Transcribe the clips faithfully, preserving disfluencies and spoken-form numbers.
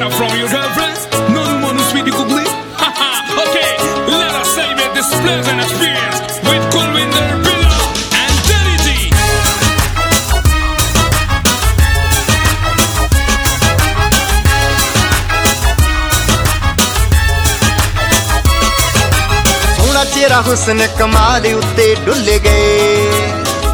Get up from your girlfriends. No no more no sweet you could Okay, let us celebrate this pleasant experience with Kulwinder Billa and Danny D. सोना चेहरा हुस्न कमाल उत्ते डुल गए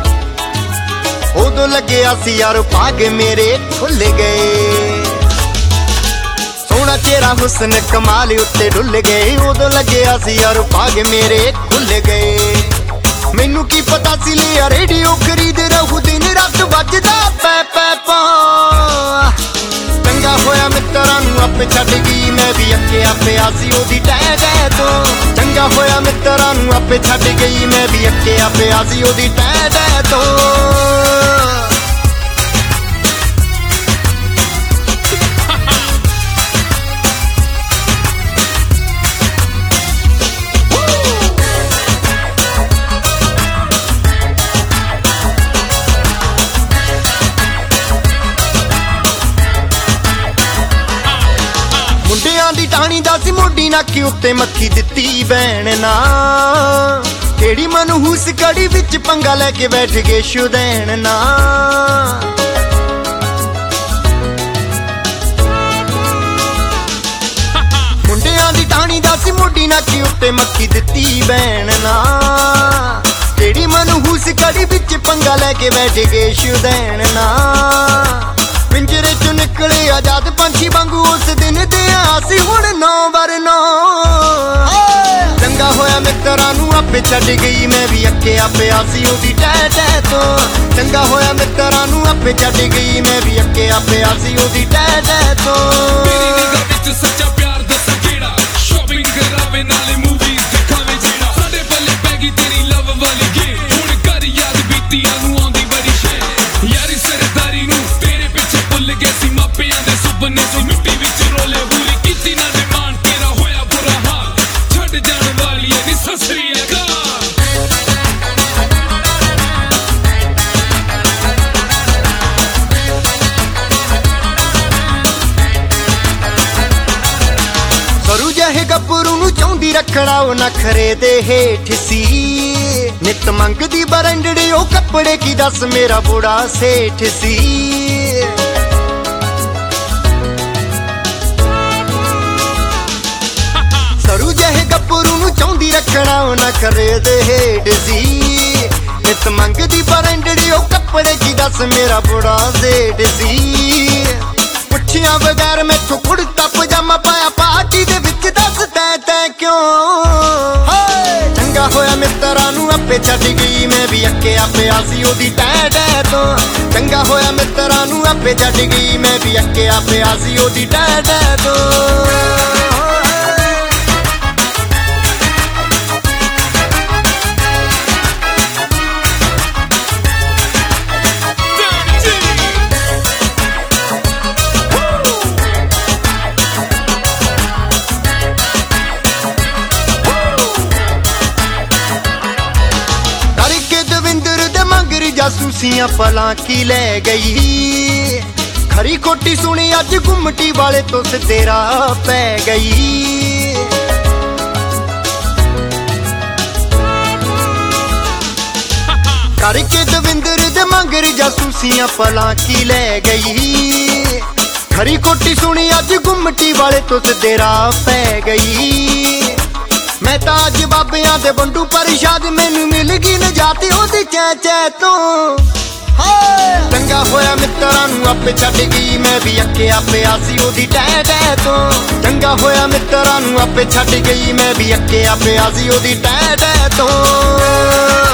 उदों लग्या सी यार पाग मेरे खुल गए सोना चेहरा हुस्न कमाल उत्ते डुल गए उदों लग्या सी यार पाग मेरे खुल गए मैनू की पता सी लिया रेडियो खरीद रहू दिन रात बजदा पै पै पा चंगा होया मित्तरां नू आपे छड्ड गई मैं भी अक्किया पिया सी ओदी टै टै तो चंगा होया मित्तरां नू आपे छड्ड गई मैं भी अक्किया पिया सी ओदी टै टै तो दी टाणी दा सी मोडी नाकी उत्ते मक्खी दित्ती बैण ना केड़ी मनहूस कड़ी विच पंगा लेके बैठ गए शुदैन ना मुंडियां दी टाणी दा सी मोडी नाकी उत्ते मक्खी दित्ती बैण ना केड़ी मनहूस कड़ी विच पंगा लेके बैठ गए शुदैन ना पिंजरे चो निकले आजाद पंछी वांगू उस दिन दे आसी हुण नौ बर नौ चंगा होया मित्तरां नू आपे छड्ड गई मैं भी अक्किया पिया सी ओदी टै टै तो चंगा होया मित्तरां नू आपे छड्ड गई मैं भी अक्किया पिया सी ओदी टै टै तो तेरी निगाह विच सच्चा प्यार दस केड़ा शॉपिंग करावे नाले मूवीज दिखावे जेड़ा साडे पल्ले पै गई तेरी लव वाली गेम हुण कर याद बीतियां नू आंदी बड़ी शे यारी सरदारी नू तेरे पिछे भुल गए सी मापियां दे सुपने जो मिट्टी विच रोले पूरी कीती ना दे मान तेरा होया बुरा हाल छड्ड जाण वाली नी ससरी सरू जहे गब्बरू नू चाहुंदी रखना ओ नखरे दे हेठ सी नित मंगदी बरंडड़े ओ कपड़े की दस मेरा बुढ़ा सेठ सी सरू जहे गब्बरू नू चाहुंदी रखना ओ नखरे दे हेठ सी नित मंगदी बरंडड़े ओ कपड़े की दस मेरा बुढ़ा सेठ सी पुछिया बगैर मैथों कुड़ता पजामा पाया पार्टी दे विच दस तै तै क्यों चंगा होया मित्तरां नू आपे छड्ड गई मैं भी अक्किया पिया सी ओदी टै टै तो चंगा होया मित्तरां नू आपे छड्ड गई मैं भी अक्किया पिया सी ओदी टै टै तो जासूसियां पलां की लै गई खरी खोटी सुनी अज गुमटी वाले तो से तेरा पै गई करके दविंदर दे मंगर जासूसियां पलां की लै गई खरी खोटी सुनी अज गुमटी वाले तो से तेरा पै गई मैं ताज बाबियां दे बंडू परिशाद मैनू मिल गई नजाती ओदी चै चै तो चंगा होया मित्तरां नू आपे छड्ड गई मैं भी अक्किया पिया सी ओदी टै टै तो चंगा होया मित्तरां नू आपे छड्ड गई मैं भी अक्किया पिया सी ओदी टै टै तो